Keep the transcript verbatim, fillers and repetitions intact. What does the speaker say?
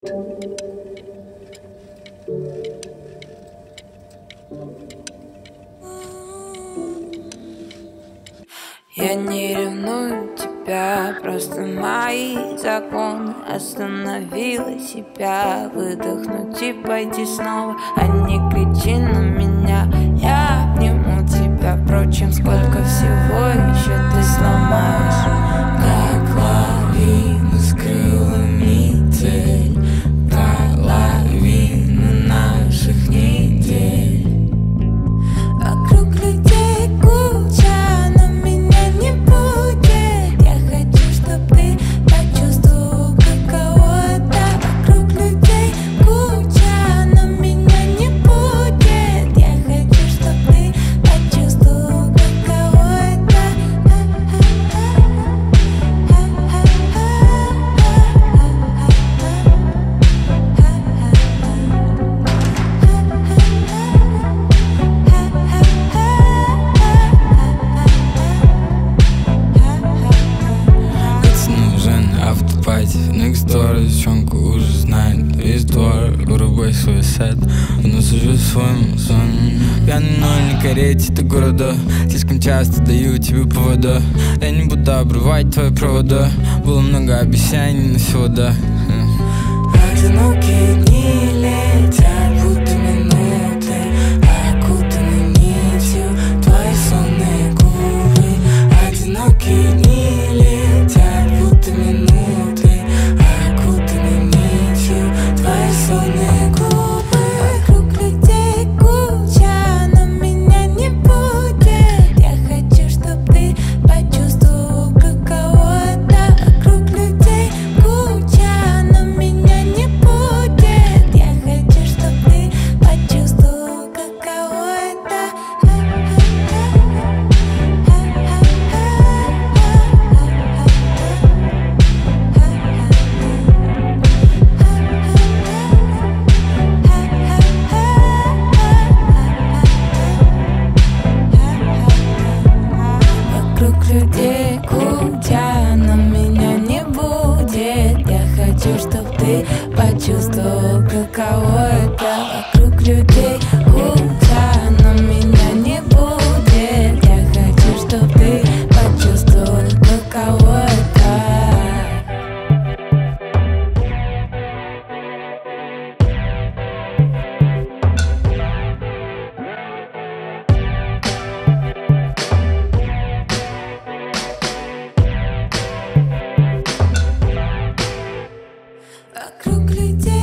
Я не ревную тебя, просто мои законы. Остановила себя выдохнуть и пойти снова, а не кричи на меня. Я обниму тебя, впрочем, сколько всего еще ты сломаешь. Как лавина с крылами цель, половина наших недель. Вокруг людей куча, но меня не будет. Я хочу, чтоб ты почувствовал, каково это. Вокруг людей куча, но меня не будет. Я хочу, чтоб ты почувствовал, каково это. Автопати, next door, девчонка уже знает весь двор. Вырубай свой сет, насажу своему сону. Пьяный, но не карете до города. Слишком часто даю тебе повода. Я не буду обрывать твои провода. Было много обещаний, но всего да. Одинокие дни летят, будто минуты, окутаны нитью твои сонные губы. Одинокие дни летят, будто минуты, окутаны нитью твои сонные губы. Вокруг людей куча, но меня не будет. Я хочу, чтоб ты почувствовал, каково это. Вокруг людей куча, но меня не будет. Я хочу, чтоб ты почувствовал, каково это. Вокруг людей куча, но меня не будет. Я хочу, чтоб ты почувствовал, каково это. Вокруг людей куча, но меня не будет. Я хочу, чтоб ты почувствовал, каково это. Вокруг людей